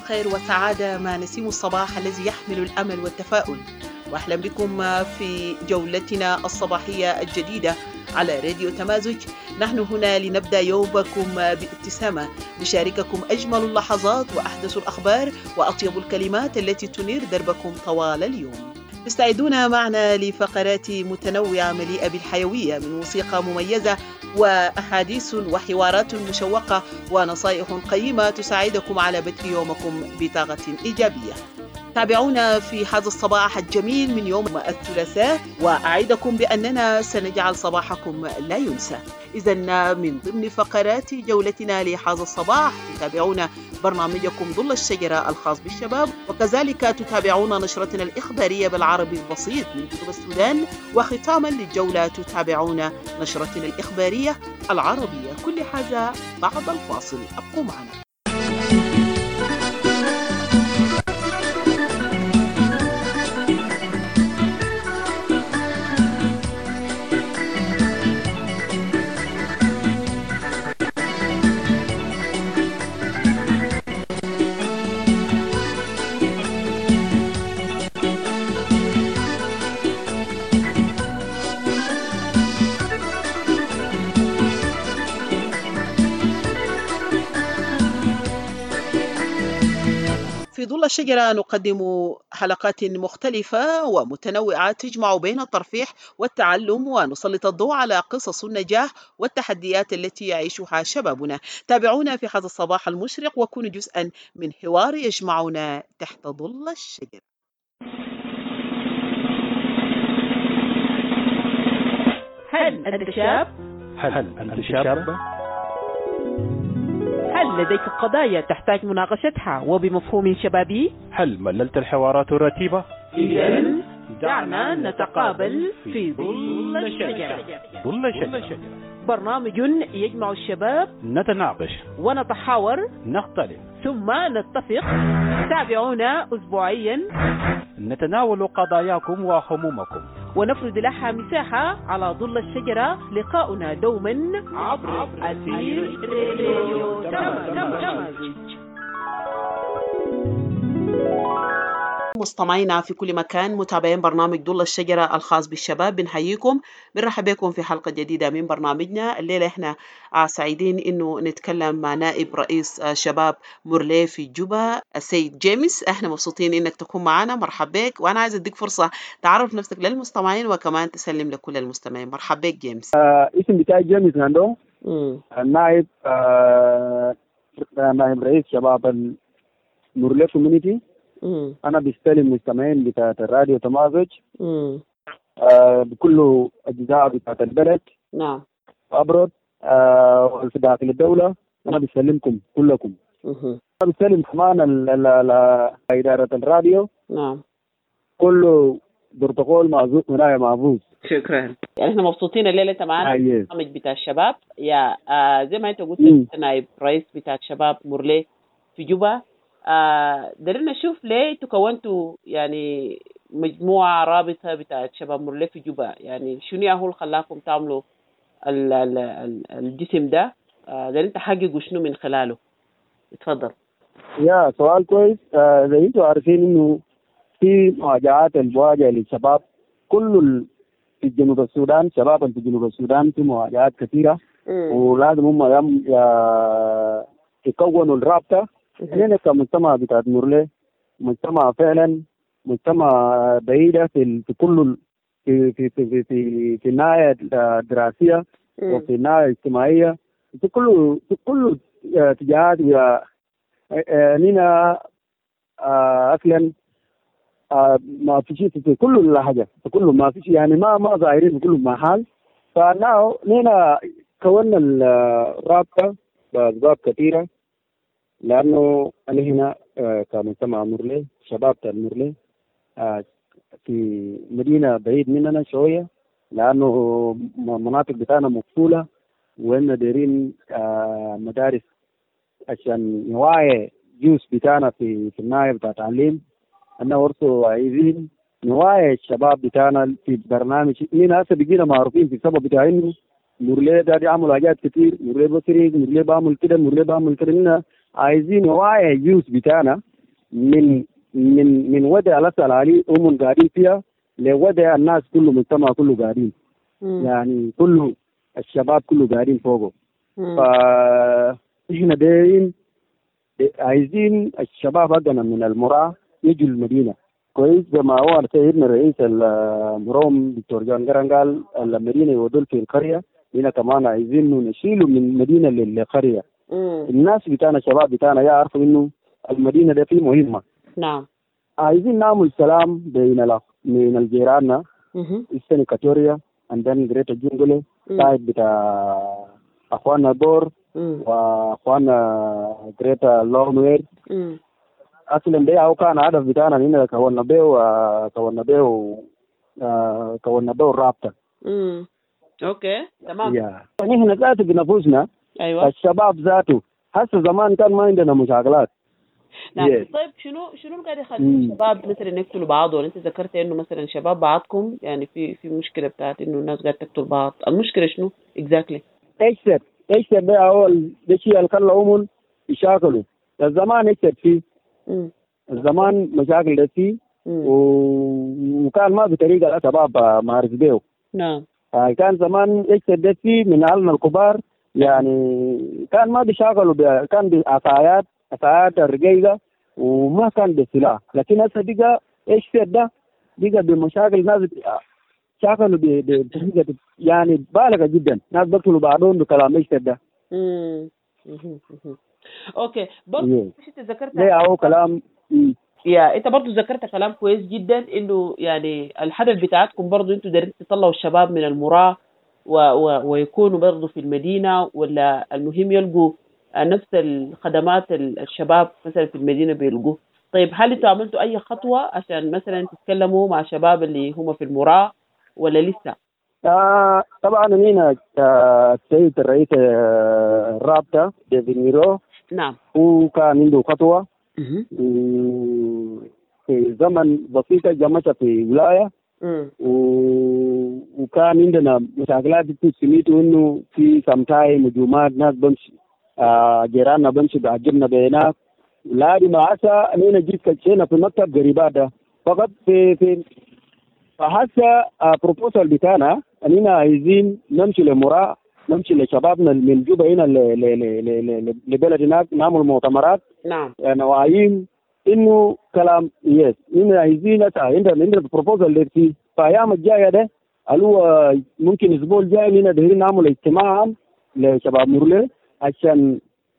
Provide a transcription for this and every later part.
خير وسعادة مع نسيم الصباح الذي يحمل الأمل والتفاؤل. وأهلا بكم في جولتنا الصباحية الجديدة على راديو تمازج. نحن هنا لنبدأ يومكم بابتسامة، نشارككم أجمل اللحظات وأحدث الأخبار وأطيب الكلمات التي تنير دربكم طوال اليوم. تستعدون معنا لفقرات متنوعة مليئة بالحيوية من موسيقى مميزة وأحاديث وحوارات مشوقة ونصائح قيمة تساعدكم على بدء يومكم بطاقة إيجابية. تابعونا في هذا الصباح الجميل من يوم الثلاثاء، وأعدكم بأننا سنجعل صباحكم لا ينسى. إذن من ضمن فقرات جولتنا لهذا الصباح تتابعون برنامجكم ظل الشجرة الخاص بالشباب، وكذلك تتابعون نشرتنا الإخبارية بالعربي البسيط من كتب السودان، وختاما للجولة تتابعون نشرتنا الإخبارية العربية. كل هذا بعد الفاصل، أبقوا معنا. في ظل الشجرة نقدم حلقات مختلفة ومتنوعة تجمع بين الترفيه والتعلم، ونسلط الضوء على قصص النجاح والتحديات التي يعيشها شبابنا. تابعونا في هذا الصباح المشرق وكونوا جزءا من حوار يجمعنا تحت ظل الشجرة. هل أنت شاب؟ هل أنت شاب؟ هل لديك قضايا تحتاج مناقشتها وبمفهوم شبابي؟ هل مللت الحوارات الرتيبة؟ إذن دعنا نتقابل في ظل الشجرة. ظل الشجرة، برنامج يجمع الشباب، نتناقش ونتحاور، نختلف ثم نتفق. تابعونا أسبوعيا، نتناول قضاياكم وهمومكم ونفرد لها مساحة على ظل الشجرة. لقاؤنا دوما عبر أثير راديو تمازج. مستمعينا في كل مكان، متابعين برنامج ظل الشجرة الخاص بالشباب، بنحييكم، بنرحب بكم في حلقة جديدة من برنامجنا. الليلة احنا سعيدين انه نتكلم مع نائب رئيس شباب مورليه في جوبا السيد جيمس. احنا مبسوطين انك تكون معنا، مرحب بك. وانا عايز اديك فرصة تعرف نفسك للمستمعين وكمان تسلم لكل المستمعين. مرحب بك جيمس. اسم بتاعي جيمس ناندو، نائب نائب رئيس شباب مورليه كوميونيتي. أنا بستلم مستمعين بتاعت الراديو تمازج بكل أجزاء بتاعت البلد. نعم. أبرد في داخل الدولة. أنا بسلمكم كلكم. أنا بسلم كمان إدارة الراديو. نعم. كله بروتوكول معزوز ولاية معبوس. شكرا. يعني احنا مبسوطين الليلة انت معانا في البرنامج بتاع الشباب. يا زي ما انت قلت انت نائب رئيس بتاع شباب مورليه في جوبا. درنا نشوف ليه تكونتوا يعني مجموعة رابطة بتاعت شباب مورليه في جوبا، يعني شنو هو اللي خلاكم تعملوا الجسم ده؟ درنا تحققوا شنو من خلاله؟ اتفضل. يا سؤال كويس. زي انتوا عارفين انه في مواجهات الواجهة للشباب كل في جنوب السودان، شباب في جنوب السودان في مواجهات كثيرة، ولازم هم يكونوا الرابطة. احنا كمجتمع بتاع مورليه مجتمع فعلا مجتمع بعيدة في كل في الناحية الدراسية وفي الناحية الاجتماعية، في كل اتجاهات. لنا أصلا ما في شيء في كل حاجة، في كل ما في شيء، يعني ما ظاهرين في كل محل. فنحن هنا كونا الرابطة بأسباب كثيرة، لأنه أنا هنا كمجتمع مورليه شباب تاع مورليه في مدينة بعيد مننا شوية، لأنه مناطق بتاعنا مقفولة، وإن دايرين مدارس عشان نوعي جيوش بتاعنا في الناحية بتاع التعليم. أنا برضو عايزين نوعي الشباب بتاعنا في برنامج. من هسه بقينا معروفين في السبب بتاع إنه مورليه ده بيعمل حاجات كتير، مورليه بسريق، مورليه بعمل كده، مورليه بعمل كده. عايزين نوعي الجيوش بتاعنا من وضع الأسأل عليه هم قاعدين فيها لوضع الناس كله مجتمع كله قاعدين يعني كله الشباب كله قاعدين فوقه. فإحنا دايرين عايزين الشباب حقنا من المرأة يجوا المدينة كويس زي ما هو سيدنا رئيس المروم دكتور جان جران قال المدينة يودول في القرية. هنا كمان عايزين نشيله من مدينة للقرية. الناس بتاعنا الشباب بتاعنا يعرفوا إنه المدينة دي فيه مهمة. نعم. عايزين نعمل سلام بين الجيراننا إستني كاتوريا عندنا جريتا جنجولي سايد بتاع أخوانا بور وأخوانا جريتا لونوير. أصلا ده هو كان هدف بتاعنا هنا كونا بيو رابطة. أوكي تمام. نحن ذاته بنفوسنا. أيوة. الشباب ذاته هسه زمان كان ما عندنا مشاكلات. نعم. طيب شنو قاعد يخلي الشباب مثلا يقتلوا بعض؟ ولا انت ذكرت انه مثلا شباب بعضكم يعني في مشكله بتاعت انه الناس قاعده تقتل بعض، المشكله شنو اكزاكتلي؟ ايش ده اول ده شيء اللي خلى يشاكلوا الزمان ايش فيه الزمان مشاكل ده فيه وكان ما بطريقه الشباب ما عرف بيه. نعم. كان زمان ايش ده فيه من اهلنا الكبار يعني كان ما بيشاكلوا كان بعصايات الرقيقة وما كان بالسلاح. لكن هسه بقى ايش في ده بقى بمشاكل ناس شاكلوا بطريقة يعني بالغة جدا. ناس بقتلوا بعضهم بكلام ايش ده. اوكي برضه انت ذكرت هو كلام انت برضه ذكرت كلام كويس جدا انه يعني الهدف بتاعتكم برضه انتوا دايرين تطلعوا الشباب من المراه ويكونوا برضه في المدينة، ولا المهم يلقوا نفس الخدمات الشباب مثلا في المدينة بيلقوه. طيب هل انتوا عملتوا اي خطوة عشان مثلا تتكلموا مع شباب اللي هم في المراه ولا لسه؟ طبعا هنا السيد الرئيس الرابطة ديفينيرو. نعم. هو كان عنده خطوة في زمن بسيطة جمعتها في ولاية وكان عندنا مشاكلات سميتوا انه في سمتاي هجومات ناس بمشي جيراننا بمشي بعجبنا بينات لادي ما عسى اننا جيت كشينا في مكتب قريبات ده فقط في فحسا بروبوزال بتاعنا اننا عايزين نمشي لمراه نمشي لشبابنا من جوبا هنا لبلدنا نعمل مؤتمرات. نعم. نواعيين انه كلام يس اننا عايزين عندنا بروبوزال اللي في ايام الجايه ده قالوا ممكن الاسبوع الجاي لنا دايرين نعمل اجتماع لشباب مرله عشان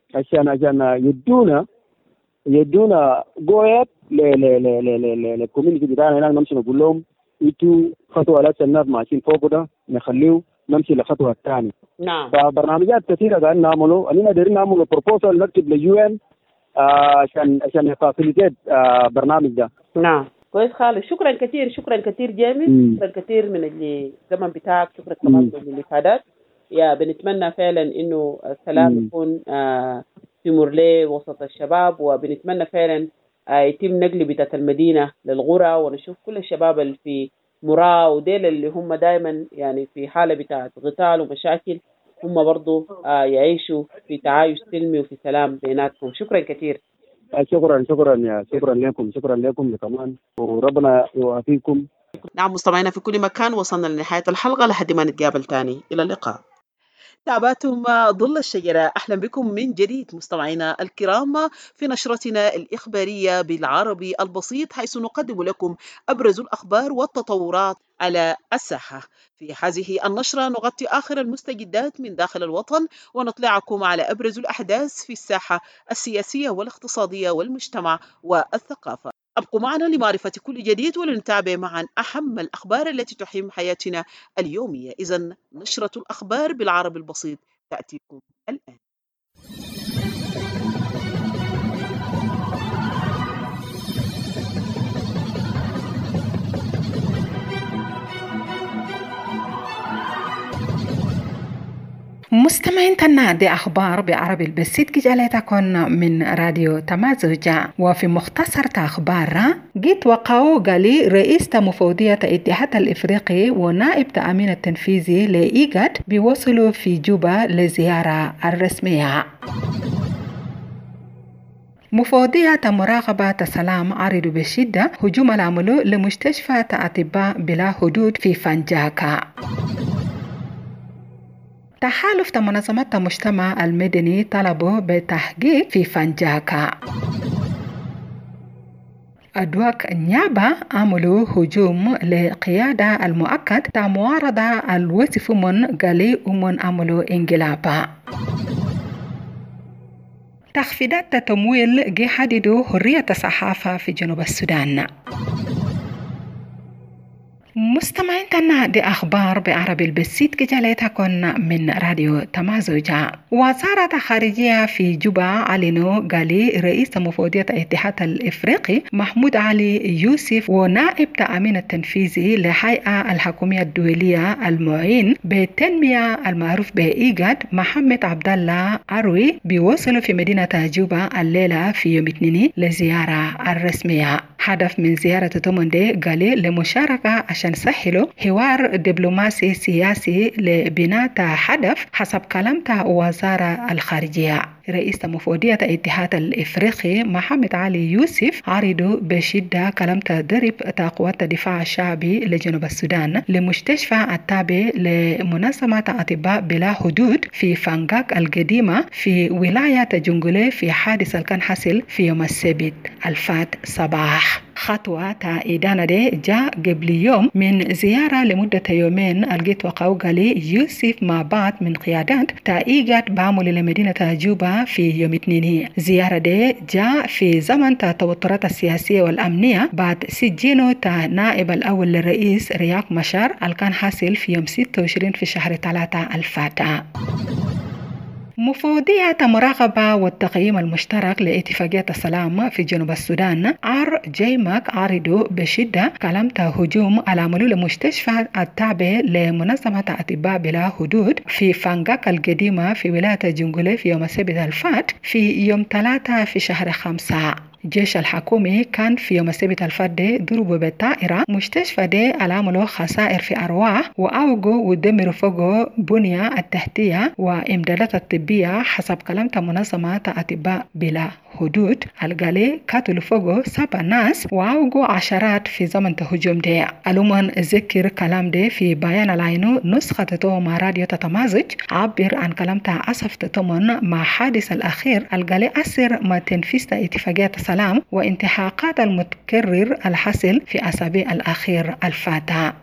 يدونا قويت للكوميونتي بتاعنا هنا نمشي نقول لهم انتوا خطوه على الناس ماشيين فوق ده نخليه نمشي لخطوه الثانيه. نعم. فبرنامجات كثيره قاعدين نعمله اننا دايرين نعمل بروبوزال نكتب لليو ان عشان يفاسيليتيت برنامج ده. نعم. كويس خالص. شكرا كثير جيمي. شكرا كثير من الزمن بتاعك. شكرا كمان من الافادات. بنتمنى فعلا انه السلام يكون في مورليه وسط الشباب، وبنتمنى فعلا يتم نقل بتاعت المدينه للغرة ونشوف كل الشباب اللي في مراه وديل اللي هم دائما يعني في حاله بتاعت قتال ومشاكل هم برضو يعيشوا في تعايش سلمي وفي سلام بيناتهم. شكرا كثير. شكرا لكم كمان وربنا يوافقكم. نعم مستمعينا في كل مكان، وصلنا لنهاية الحلقة لحد ما نتقابل تاني. إلى اللقاء. تابعتم ظل الشجرة. أهلا بكم من جديد مستمعينا الكرام في نشرتنا الإخبارية بالعربي البسيط، حيث نقدم لكم أبرز الأخبار والتطورات على الساحة. في هذه النشرة نغطي آخر المستجدات من داخل الوطن ونطلعكم على أبرز الأحداث في الساحة السياسية والاقتصادية والمجتمع والثقافة. أبقوا معنا لمعرفة كل جديد ولنتابع معا أهم الأخبار التي تحيم حياتنا اليومية. إذن نشرة الأخبار بالعربي البسيط تأتيكم الآن. مستمعين تنا دي أخبار بعربي البسيط جالتكم من راديو تمازج. وفي مختصر أخبار جيت وقعوا قالي رئيس مفوضية الاتحاد الإفريقي ونائب الأمين التنفيذي لإيجاد بيوصلوا في جوبا لزيارة الرسمية. مفوضية مراقبة السلام عرضوا بشدة هجوم العملو لمستشفى أطباء بلا حدود في فنجاكا. تحالف منظمة المجتمع المدني طلبوا بالتحقيق في فنجاكا. أدوك نيابة عملوا هجوم لقيادة المؤكد معارضة الوصف من قالي ومن عملوا انقلابا. تخفيضات تمويل يحددوا حرية الصحافة في جنوب السودان. مستمعين تنا دي أخبار بعربي البسيط كجالتكن من راديو تمازوجا. وزارة الخارجية في جوبا علنوا قالي رئيس مفوضية الاتحاد الإفريقي محمود علي يوسف ونائب الأمين التنفيذي لهيئة الحكومية الدولية المعين بالتنمية المعروف بإيجاد محمد عبد الله أروي بيوصلوا في مدينة جوبا الليلة في يوم الاثنين لزيارة الرسمية. هدف من زيارة توموندي قالي لمشاركة عشان سهلوا حوار دبلوماسي سياسي لبناء هدف حسب كلام وزارة الخارجية. رئيس مفوضية الاتحاد الإفريقي محمد علي يوسف عرضوا بشدة كلام تدريب قوات الدفاع الشعبي لجنوب السودان لمستشفى التابع لمنظمة أطباء بلا حدود في فانغاك القديمة في ولاية جنجولي في حادث كان حصل في يوم السبت الفات صباح. خطوة إدانة دي جاء قبل يوم من زيارة لمدة يومين الجيت وقوغالي يوسف مع بعض من قيادات تأيجات بعمل لمدينة جوبا في يوم الاثنين. زيارة دي جاء في زمن التوترات السياسية والأمنية بعد سجينه نائب الأول للرئيس رياك مشار الكان حاصل في يوم 26 في شهر 3 الفاتح. مفوضية المراقبة والتقييم المشترك لاتفاقية السلام في جنوب السودان RJMAC عرضوا بشدة كلام هجوم على ملول مستشفى التابع لمنظمة أطباء بلا حدود في فانغاك القديمة في ولاية جنجولي في يوم السبت الفات في يوم 3 في شهر 5. الجيش الحكومي كان في يوم السبت الفات ضربوا بالطائرة مستشفى دي عملوا خسائر في أرواح وأوجوا ودمروا فوقه بنية التحتية وإمدادات الطبية حسب كلام منظمة أطباء بلا حدود. القالي قتلوا فوقه 7 ناس وأوجوا عشرات في زمن الهجوم دي. ألومن ذكر كلام دي في بيان العينو نسخة مع راديو تتمازج عبر عن كلام أسف تتمن مع حادث الأخير القالي أسر ما تنفيذ اتفاقية السلام وانتحاقات المتكرر الحاصل في أسابيع الأخير الفاتحة.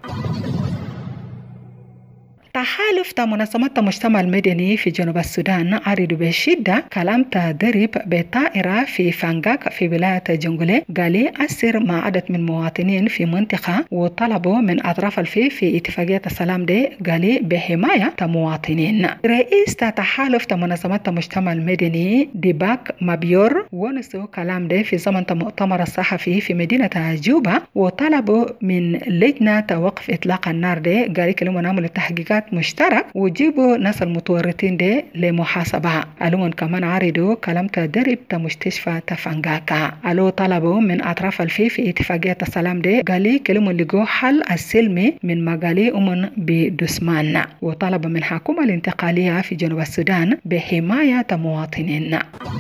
تحالف منظمة المجتمع المدني في جنوب السودان عرضوا بشدة كلام تدريب بطائرة في فانغاك في ولاية جنجولي قالي أسر مع عدد من المواطنين في منطقة وطلبوا من أطراف في اتفاقية السلام دي قالي بحماية المواطنين. رئيس تحالف منظمة المجتمع المدني ديباك مابيور ونسوا كلام دي في زمن المؤتمر الصحفي في مدينة جوبا وطلبوا من لجنة وقف إطلاق النار دي قالي كلمة نعمل التحقيقات مشترك وجيبوا ناس المتورطين دي لمحاسبة. ألومن كمان عرضوا كلام تدريب مستشفى تفانغاكا. ألو طلبوا من أطراف في اتفاقية السلام دي قالي كلمة لقوا حل السلمي من مقالي أمن بدسمان وطلب من حكومة الانتقالية في جنوب السودان بحماية مواطنين.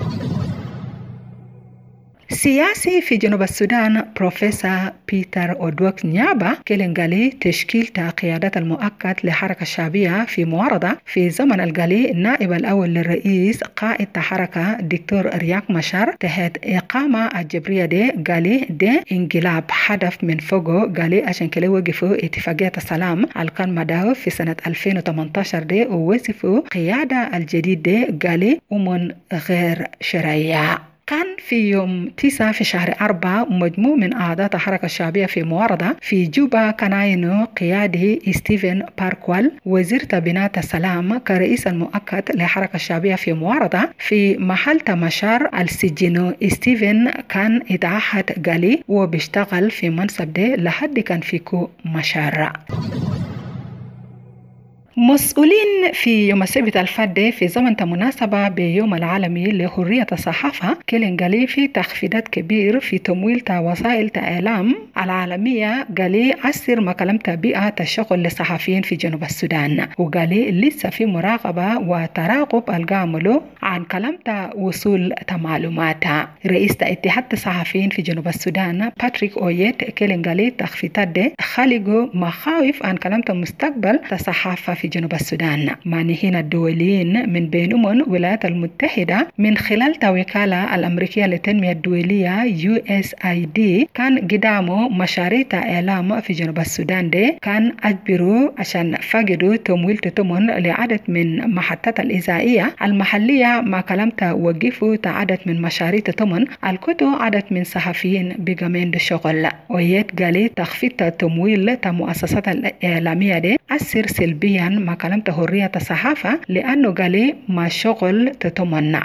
سياسي في جنوب السودان بروفيسور بيتر أودوك نيابة كلنقالي تشكيل قيادات المؤقت لحركة الشعبية في معارضة في زمن القالي النائب الأول للرئيس قائد حركة دكتور رياك مشار تحت إقامة الجبرية دي قالي دي انقلاب هدف من فوقه قالي عشان كده وقفوا اتفاقية السلام الكان مداه في سنة 2018 دي ووصفوا قيادة الجديد دي قالي ومن غير شرعية. كان في يوم 9 في شهر 4 مجموع من أعضاء الحركة الشعبية في معارضة في جوبا كان عينه قيادي ستيفن باركوال وزير بناء السلام كرئيس المؤقت للحركة الشعبية في معارضة في محل مشار السجن. ستيفن كان اتعهد قالي وبيشتغل في منصب ده لحد كان فيكو مشار. مسؤولين في يوم السبت الفات في زمن مناسبة بيوم العالمي لحرية الصحافة كيلين قالي في تخفيضات كبير في تمويل وسائل الإعلام العالمية قالي أثر مكالمة بيئة الشغل للصحفيين في جنوب السودان وقالي لسه في مراقبة وتراقب القاملو عن كلمة وصول معلومات. رئيس اتحاد الصحفيين في جنوب السودان باتريك أويت كيلين قالي تخفيضات دي خلقوا مخاوف عن كلمة مستقبل الصحافة في جنوب السودان. معنيين الدوليين من بينهم الولايات المتحدة من خلال الوكالة الأمريكية للتنمية الدولية USAID كان قدامه مشاريع إعلام في جنوب السودان دي كان أجبروا عشان فقدوا تمويل تتمن لعدد من محطات الإذاعية المحلية مع كلامته وقفوا عدد من مشاريع تتمن الكتو عدد من صحفيين بقامين الشغل. ويت قالي تخفيض التمويل مؤسسات الإعلامية دي أثر سلبيا مع كلمة حرية الصحافة لأنه قالي ما شغل تتمنع.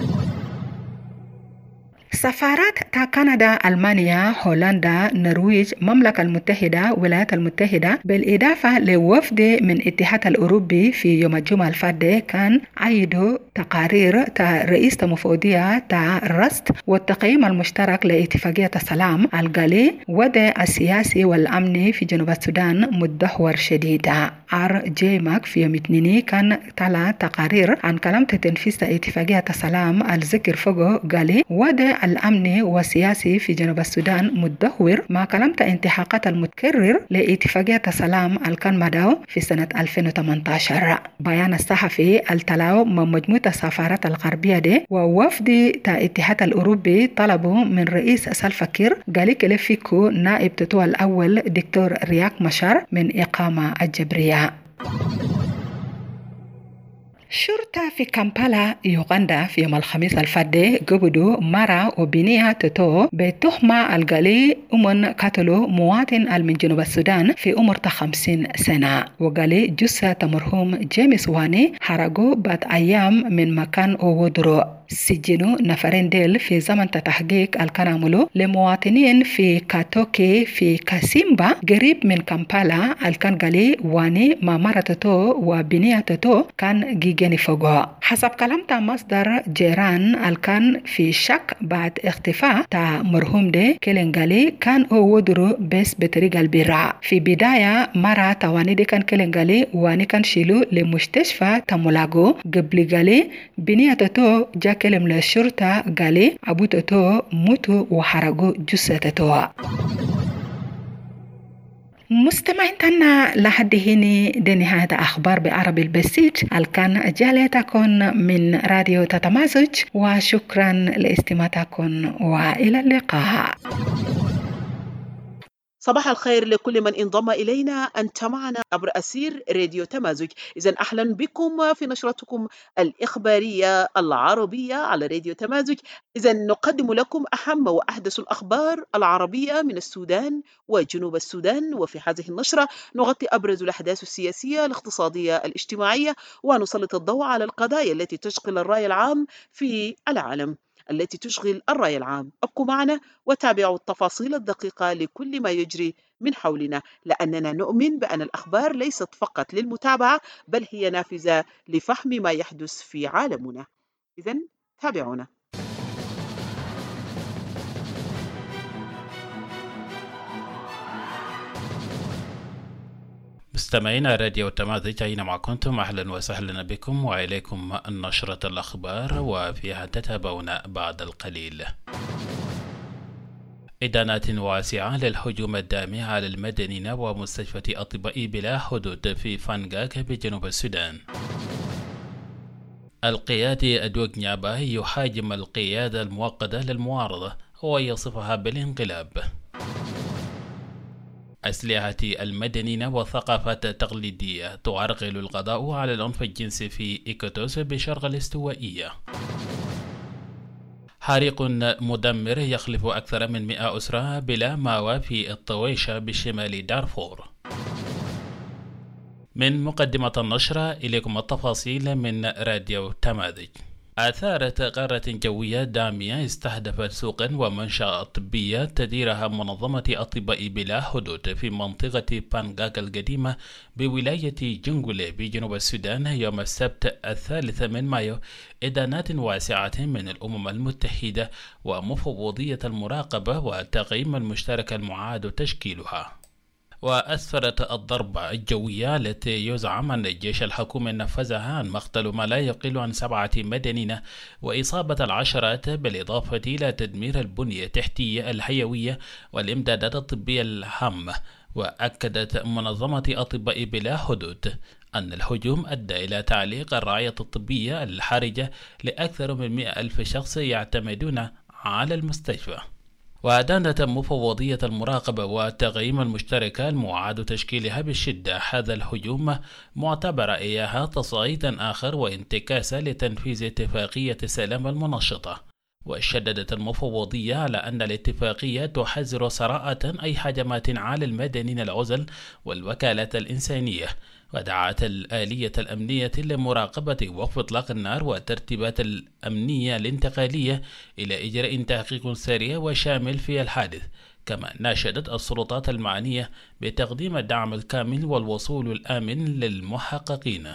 سفارات كندا، ألمانيا، هولندا، النرويج، المملكة المتحدة، الولايات المتحدة بالإضافة لوفد من الاتحاد الأوروبي في يوم الجمعة الفاتحة كان عيدوا تقارير رئيس المفوضية الرصد والتقييم المشترك لاتفاقية السلام القالي وضع السياسي والأمني في جنوب السودان مدهور شديدا. جي ماك في يوم الاثنين كان طلع تقارير عن كلمة تنفيذ اتفاقية السلام الذكر فوقه قالي وضع الأمني والسياسي في جنوب السودان مدهور مع كلمة انتحاقات المتكرر لاتفاقية السلام الكان مداو في سنة 2018. بيان الصحفي التلاو من مجموعة السفارات الغربية دي ووفد الاتحاد الأوروبي طلبوا من رئيس سلفا كير قالي كلفيكو نائب تتو الأول دكتور رياك مشار من إقامة الجبرية. شرطة في كامبالا يوغندا في يوم الخميس الفاتح قبضوا مرة وبنية تتو بتهمة القالي قتلوا مواطن من جنوب السودان في عمر 50 سنة وقالي جثة مرحوم جيمس واني حرقوا بعد أيام من مكان ودرو. سجنوا نفرين ديل في زمن تحقيق الكناملو لمواطنين في كاتوكي في كاسيمبا قريب من كامبالا الكان قالي واني ما مرتتو وبنيتتو كان جيجاني فوقها. حسب كلام مصدر جيران الكان في شك بعد اختفاء مرحوم دي كيلين قالي كان ودرو بس بطريقة البراء. في بداية مرة تواني دي كان كيلين قالي واني كان شيلو لمستشفى تمولاغو قبل قالي بنيتتو كلم للشرطة قالي أبو تتو موتو وحرقوا جثتتو. مستمعين تنا لحد هنا دي نهاية أخبار بعربي البسيط الكان جالتكم من راديو تتمازج وشكرا لاستماعتكم وإلى اللقاء. صباح الخير لكل من انضم إلينا. أنت معنا عبر أثير راديو تمازج. إذن أهلا بكم في نشرتكم الإخبارية العربية على راديو تمازج. إذن نقدم لكم أهم وأحدث الأخبار العربية من السودان وجنوب السودان، وفي هذه النشرة نغطي أبرز الأحداث السياسية الاقتصادية الاجتماعية ونسلط الضوء على القضايا التي تشغل الرأي العام في العالم. ابقوا معنا وتابعوا التفاصيل الدقيقة لكل ما يجري من حولنا، لأننا نؤمن بأن الأخبار ليست فقط للمتابعة بل هي نافذة لفهم ما يحدث في عالمنا. إذن تابعونا. مستمعينا راديو تمازج أينما كنتم أهلا وسهلا بكم وإليكم نشرة الأخبار وفيها تتابعون بعد القليل. إدانات واسعة للهجوم الدامي على المدنيين ومستشفى أطباء بلا حدود في فانغاك بجنوب السودان. القيادي أدوغ نيابا يحاجم القيادة المؤقتة للمعارضة ويصفها بالانقلاب. أسلحة المدنيين والثقافات التقليدية تعرقل القضاء على العنف الجنسي في إيكوتوس بشرق الاستوائية. حريق مدمر يخلف أكثر من 100 أسرة بلا مأوى في الطويشة بشمال دارفور. من مقدمة النشرة إليكم التفاصيل من راديو تمازج. أثارت غارة جوية دامية استهدفت سوقا ومنشأ طبية تديرها منظمة أطباء بلا حدود في منطقة بانغاغ القديمة بولاية جنغولي بجنوب السودان يوم السبت 3 مايو إدانات واسعة من الأمم المتحدة ومفوضية المراقبة والتقييم المشترك المعاد تشكيلها. وأسفرت الضربة الجوية التي يزعم أن الجيش الحكومي نفذها عن مقتل ما لا يقل عن 7 مدنيين وإصابة العشرات، بالإضافة إلى تدمير البنية التحتية الحيوية والإمدادات الطبية الهامة. وأكدت منظمة أطباء بلا حدود أن الهجوم أدى إلى تعليق الرعاية الطبية الحرجة لأكثر من 100,000 شخص يعتمدون على المستشفى. وأدانت مفوضية المراقبة والتقييم المشتركة المعاد تشكيلها بالشدة هذا الهجوم، معتبرة إياها تصعيدا آخر وانتكاسة لتنفيذ اتفاقية السلام المنشطة. وشددت المفوضية على أن الاتفاقية تحذر صراحة أي هجمات على المدنيين العزل والوكالات الإنسانية، ودعت الآلية الأمنية لمراقبة وقف إطلاق النار والترتيبات الأمنية الانتقالية إلى إجراء تحقيق سريع وشامل في الحادث. كما ناشدت السلطات المعنية بتقديم الدعم الكامل والوصول الآمن للمحققين.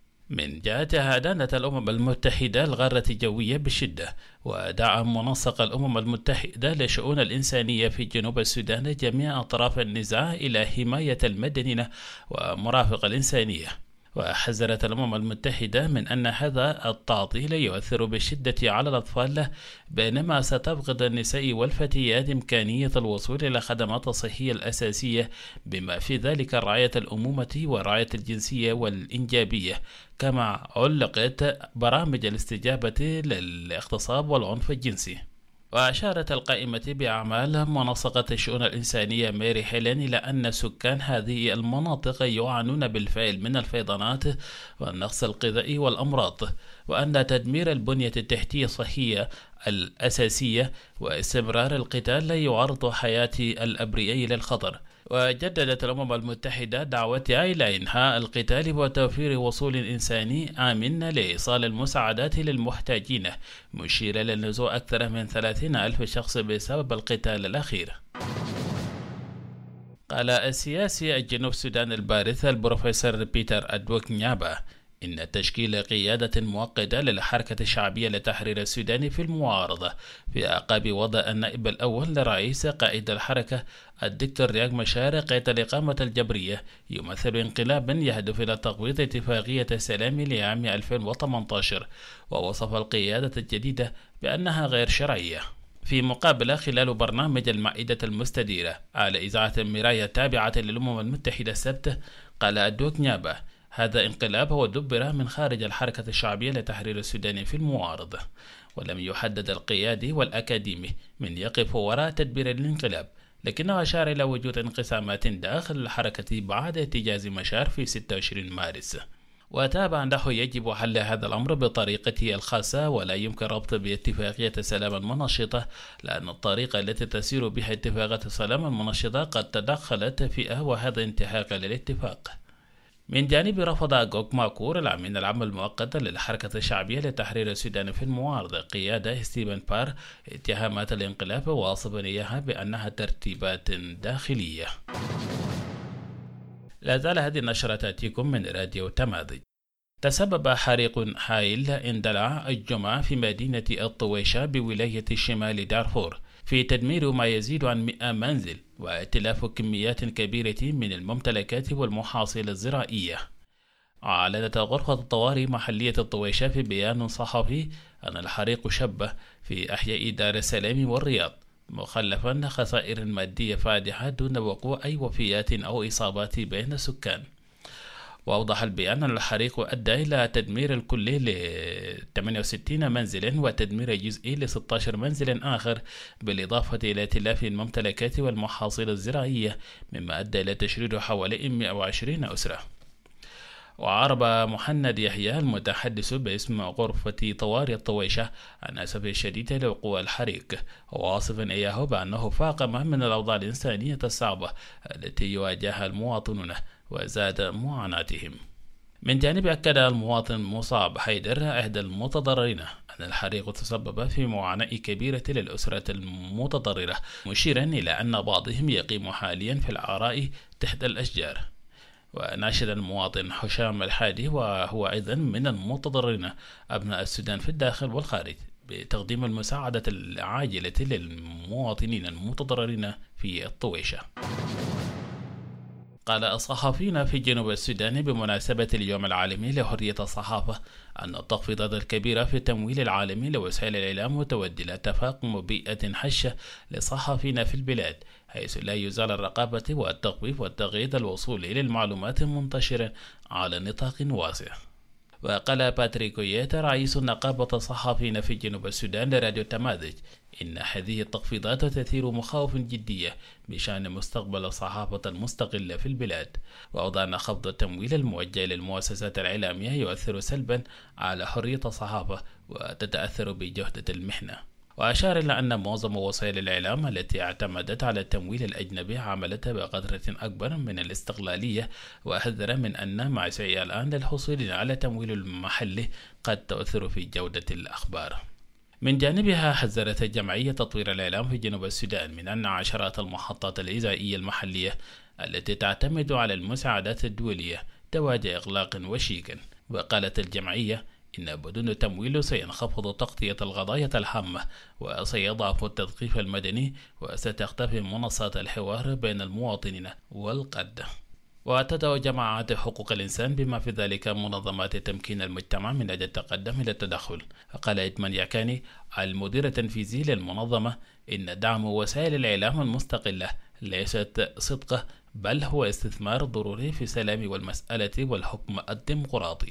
من جهتها أدانت الأمم المتحدة الغارة الجوية بشدة، ودعم منسق الأمم المتحدة لشؤون الإنسانية في جنوب السودان جميع أطراف النزاع إلى حماية المدنيين ومرافقة الإنسانية. وحذرت الأمم المتحدة من أن هذا التعطيل يؤثر بشدة على الأطفال، بينما ستفقد النساء والفتيات إمكانية الوصول إلى الخدمات الصحية الأساسية بما في ذلك الرعاية الأمومة والرعاية الجنسية والإنجابية. كما علقت برامج الاستجابة للاغتصاب والعنف الجنسي. وأشارت القائمة بأعمال منسقة الشؤون الإنسانية ميري هيلين إلى أن سكان هذه المناطق يعانون بالفعل من الفيضانات والنقص الغذائي والأمراض، وأن تدمير البنية التحتية الصحية الأساسية واستمرار القتال يعرض حياة الأبرياء للخطر. وجددت الأمم المتحدة دعوتها إلى إنهاء القتال وتوفير وصول إنساني آمن لإيصال المساعدات للمحتاجين، مشيرا لنزوع أكثر من 30,000 شخص بسبب القتال الأخير. قال السياسي الجنوب السودان البارز البروفيسور بيتر أدوك نيابا إن تشكيل قيادة مؤقتة للحركة الشعبية لتحرير السودان في المعارضة في أعقاب وضع النائب الأول لرئيس قائد الحركة الدكتور رياض مشار قيد الإقامة الجبرية يمثل انقلابا يهدف إلى تقويض اتفاقية السلام لعام 2018، ووصف القيادة الجديدة بأنها غير شرعية. في مقابلة خلال برنامج المائدة المستديرة على إذاعة مراية تابعة للأمم المتحدة السبت، قال أدوك نيابا هذا انقلاب هو دبر من خارج الحركة الشعبية لتحرير السودان في المعارضة، ولم يحدد القيادي والأكاديمي من يقف وراء تدبير الانقلاب، لكنه أشار إلى وجود انقسامات داخل الحركة بعد احتجاز مشار في 26 مارس. وتابع أنه يجب حل هذا الأمر بطريقته الخاصة ولا يمكن ربط باتفاقية السلام المنشطة، لأن الطريقة التي تسير بها اتفاقية السلام المنشطة قد تدخلت فئة وهذا انتهاك للاتفاق. من جانب رفض أغوك ماكور الأمين العام المؤقت للحركة الشعبية لتحرير السودان في المعارضة قيادة ستيفن بار اتهامات الانقلاب، واصفا إياها بأنها ترتيبات داخلية. لا زال هذه النشرة تأتيكم من راديو تماذج. تسبب حريق هائل اندلع الجمعة في مدينة الطويشة بولاية شمال دارفور في تدمير ما يزيد عن 100 منزل واتلاف كميات كبيرة من الممتلكات والمحاصيل الزراعية. أعلنت غرفة الطوارئ محلية الطويشة في بيان صحفي أن الحريق شب في أحياء دار السلام والرياض، مخلفا خسائر مادية فادحة دون وقوع أي وفيات أو إصابات بين السكان. وأوضح البيان أن الحريق أدى إلى تدمير الكلي ل 68 منزلا وتدمير جزئي ل 16 منزل آخر، بالإضافة إلى تلاف الممتلكات والمحاصيل الزراعية، مما أدى إلى تشريد حوالي 120 أسرة. وعرب محمد يحيى المتحدث باسم غرفة طوارئ الطويشة عن أسفه الشديد لوقوع الحريق، واصفا إياه بأنه فاقم من الأوضاع الإنسانية الصعبة التي يواجهها المواطنون وزاد معاناتهم. من جانب أكد المواطن مصعب حيدر أحد المتضررين أن الحريق تسبب في معاناة كبيرة للأسرة المتضررة، مشيرا إلى أن بعضهم يقيم حاليا في العراء تحت الأشجار. وناشد المواطن حشام الحادي وهو أيضا من المتضررين أبناء السودان في الداخل والخارج بتقديم المساعدة العاجلة للمواطنين المتضررين في الطويشة. قال الصحفيون في جنوب السودان بمناسبة اليوم العالمي لحرية الصحافة أن التخفيضات الكبيرة في التمويل العالمي لوسائل الإعلام متودي إلى تفاقم بيئة هشة للصحفيين في البلاد، حيث لا يزال الرقابة والتخفيف والتقييد الوصول للمعلومات منتشرا على نطاق واسع. وقال باتريك ييتا رئيس نقابة الصحفيين في جنوب السودان لراديو تماذج إن هذه التخفيضات تثير مخاوف جدية بشأن مستقبل الصحافة المستقلة في البلاد، وأوضح أن خفض التمويل الموجه للمؤسسات الإعلامية يؤثر سلبا على حرية الصحافة وتتأثر بجودة المهنة. وأشار إلى أن معظم وسائل الإعلام التي اعتمدت على التمويل الأجنبي عملت بقدرة أكبر من الاستقلالية، وحذر من أن مع سعي الآن للحصول على تمويل المحلي قد تؤثر في جودة الأخبار. من جانبها حذرت جمعية تطوير الإعلام في جنوب السودان من أن عشرات المحطات الإذاعية المحلية التي تعتمد على المساعدات الدولية تواجه إغلاق وشيكا. وقالت الجمعية إن بدون تمويل سينخفض تغطية القضايا الهامة وسيضعف التثقيف المدني وستختفي منصات الحوار بين المواطنين والقادة. وتدعو جماعات حقوق الإنسان بما في ذلك منظمات تمكين المجتمع من أجل التقدم إلى التدخل. قال إدمان ياكاني المدير التنفيذي للمنظمة إن دعم وسائل الإعلام المستقلة ليست صدقة، بل هو استثمار ضروري في السلام والمسألة والحكم الديمقراطي.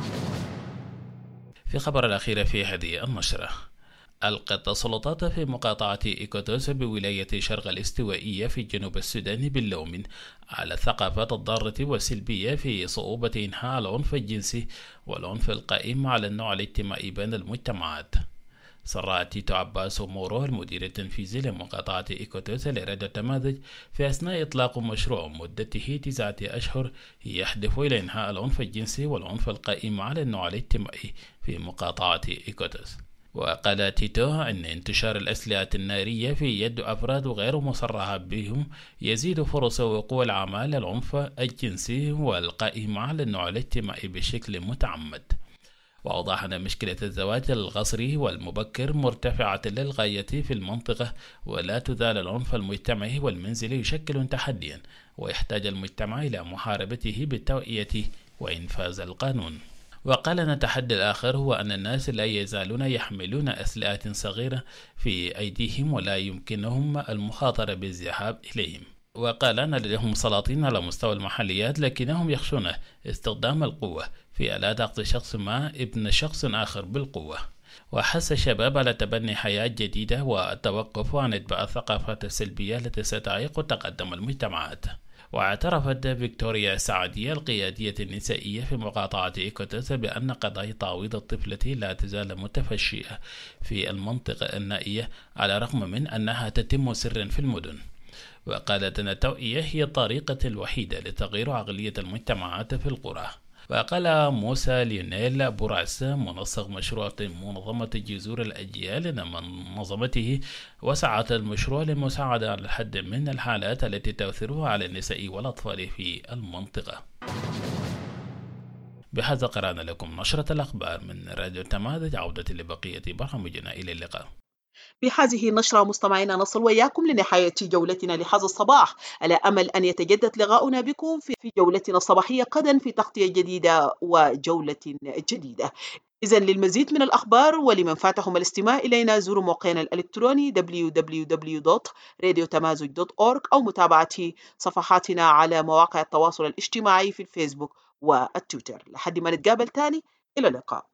في خبر الأخير في هذه النشرة، ألقت السلطات في مقاطعة إيكوتوس بولاية شرق الاستوائية في جنوب السودان باللوم على الثقافات الضارة والسلبية في صعوبة إنهاء العنف الجنسي والعنف القائم على النوع الاجتماعي بين المجتمعات. صرح تيتو عباس مورو المدير التنفيذي لمقاطعة إيكوتوس لراديو تماذج في أثناء إطلاق مشروع مدته 9 أشهر يهدف إلى إنهاء العنف الجنسي والعنف القائم على النوع الاجتماعي في مقاطعة إيكوتوس. وقال تيتو أن انتشار الأسلحة النارية في يد أفراد غير مصرح بهم يزيد فرص وقوع الأعمال العنف الجنسي والقائم على النوع الاجتماعي بشكل متعمد. وأوضح أن مشكلة الزواج القسري والمبكر مرتفعة للغاية في المنطقة، ولا تزال العنف المجتمعي والمنزلي يشكل تحديا، ويحتاج المجتمع إلى محاربته بالتوعية وإنفاذ القانون. وقال أن التحدي الآخر هو أن الناس لا يزالون يحملون أسلحة صغيرة في أيديهم ولا يمكنهم المخاطرة بالذهاب إليهم. وقال أن لديهم سلاطين على مستوى المحليات لكنهم يخشون استخدام القوة في ألا أخذ شخص ما ابن شخص آخر بالقوة. وحث الشباب على تبني حياة جديدة والتوقف عن اتباع الثقافات السلبية التي ستعيق تقدم المجتمعات. واعترفت فيكتوريا السعدية القيادية النسائية في مقاطعة إيكوتوس بأن قضايا تعويض الطفلة لا تزال متفشية في المنطقة النائية على الرغم من أنها تتم سرا في المدن. وقالت أن التوعية هي الطريقة الوحيدة لتغيير عقلية المجتمعات في القرى. وقال موسى ليونيل بوراس منسق مشروع منظمة جذور الأجيال أن منظمته وسعت المشروع للمساعدة على الحد من الحالات التي تؤثر على النساء والأطفال في المنطقة. بهذا قرأنا لكم نشرة الأخبار من راديو تماذج. عودة لبقية برامجنا، إلى اللقاء. بهذه النشرة مستمعينا نصل وإياكم لنهاية جولتنا لهذا الصباح، على أمل أن يتجدد لقاؤنا بكم في جولتنا الصباحية غدا في تغطية جديدة وجولة جديدة. إذن للمزيد من الأخبار ولمن فاتهم الاستماع إلينا زوروا موقعنا الإلكتروني www.radiotamazoj.org أو متابعة صفحاتنا على مواقع التواصل الاجتماعي في الفيسبوك والتويتر. لحد ما نتقابل تاني، إلى اللقاء.